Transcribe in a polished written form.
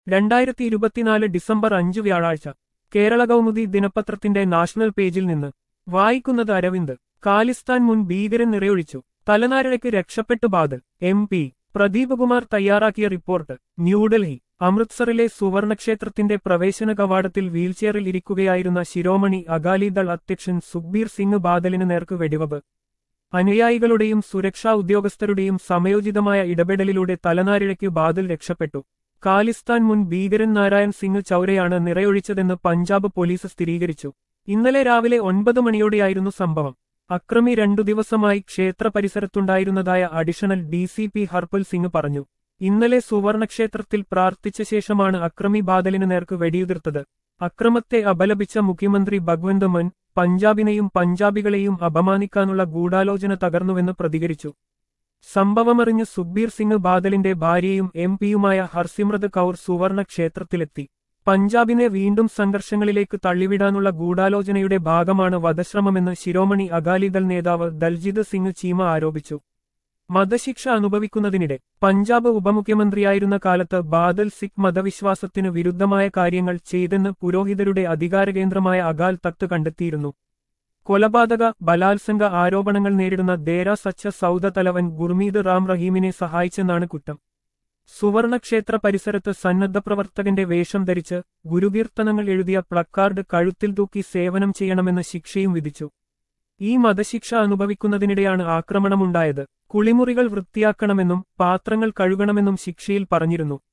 2024 December 5 വ്യാഴാഴ്ച കേരള കൗമുദി ദിനപത്രത്തിന്റെ national പേജിൽ നിന്ന് വായിക്കുന്നത് അരവിന്ദ്. ഖാലിസ്ഥാൻ മുൻ ഭീകരൻ നിറയൊഴിച്ചു, തലനാരിഴയ്ക്ക് രക്ഷപ്പെട്ടു ബാദൽ. MP പ്രദീപ് കുമാർ തയ്യാറാക്കിയ റിപ്പോർട്ട്. ന്യൂഡൽഹി. അമൃത്സറിലെ സുവർണക്ഷേത്രത്തിന്റെ പ്രവേശന കവാടത്തിൽ വീൽചെയറിൽ ഇരിക്കുകയായിരുന്ന ശിരോമണി അകാലിദൾ അധ്യക്ഷൻ സുഖ്ബീർ സിംഗ് ബാദലിന് നേർക്ക് വെടിവെപ്പ്. അനുയായികളുടെയും സുരക്ഷാ ഉദ്യോഗസ്ഥരുടെയും സമയോചിതമായ ഇടപെടലിലൂടെ തലനാരിഴയ്ക്ക് ബാദൽ രക്ഷപ്പെട്ടു. ഖാലിസ്ഥാൻ മുൻ ഭീകരൻ നാരായൺ സിംഗ് ചൌരയാണ് നിറയൊഴിച്ചതെന്ന് പഞ്ചാബ് പോലീസ് സ്ഥിരീകരിച്ചു. ഇന്നലെ രാവിലെ 9 മണിയോടെയായിരുന്നു സംഭവം. അക്രമി 2 ദിവസമായി ക്ഷേത്ര പരിസരത്തുണ്ടായിരുന്നതായ അഡീഷണൽ DCP ഹർപൽ സിംഗ് പറഞ്ഞു. ഇന്നലെ സുവർണക്ഷേത്രത്തിൽ പ്രാർത്ഥിച്ച ശേഷമാണ് അക്രമി ബാദലിന് നേർക്ക് വെടിയുതിർത്തത്. അക്രമത്തെ അപലപിച്ച മുഖ്യമന്ത്രി ഭഗ്വന്ത് മാൻ പഞ്ചാബിനെയും പഞ്ചാബികളെയും അപമാനിക്കാനുള്ള ഗൂഢാലോചന തകർന്നുവെന്ന് പ്രതികരിച്ചു. സംഭവമറിഞ്ഞ് സുഖ്ബീർ സിംഗ് ബാദലിന്റെ ഭാര്യയും MP-യുമായ ഹർസിമ്രത് കൗർ സുവർണ ക്ഷേത്രത്തിലെത്തി. പഞ്ചാബിനെ വീണ്ടും സംഘർഷങ്ങളിലേക്ക് തള്ളിവിടാനുള്ള ഗൂഢാലോചനയുടെ ഭാഗമാണ് വധശ്രമമെന്ന് ശിരോമണി അകാലിദൾ നേതാവ് ദൽജിത് സിംഗ് ചീമ ആരോപിച്ചു. മതശിക്ഷ അനുഭവിക്കുന്നതിനിടെ പഞ്ചാബ് ഉപമുഖ്യമന്ത്രിയായിരുന്ന കാലത്ത് ബാദൽ സിഖ് മതവിശ്വാസത്തിനു വിരുദ്ധമായ കാര്യങ്ങൾ ചെയ്തെന്ന് പുരോഹിതരുടെ അധികാരകേന്ദ്രമായ അകാൽ തഖ്ത് കണ്ടെത്തിയിരുന്നു. കൊലപാതക, ബലാത്സംഗ ആരോപണങ്ങൾ നേരിടുന്ന ദേര സച്ച സൗദ തലവൻ ഗുർമീത് റാം റഹീമിനെ സഹായിച്ചെന്നാണ് കുറ്റം. സുവർണക്ഷേത്ര പരിസരത്ത് സന്നദ്ധപ്രവർത്തകന്റെ വേഷം ധരിച്ച് ഗുരുകീർത്തനങ്ങൾ എഴുതിയ പ്ലക്കാർഡ് കഴുത്തിൽ തൂക്കി സേവനം ചെയ്യണമെന്ന് ശിക്ഷയും വിധിച്ചു. ഈ മതശിക്ഷ അനുഭവിക്കുന്നതിനിടെയാണ് ആക്രമണമുണ്ടായത്. കുളിമുറികൾ വൃത്തിയാക്കണമെന്നും പാത്രങ്ങൾ കഴുകണമെന്നും ശിക്ഷയിൽ പറഞ്ഞിരുന്നു.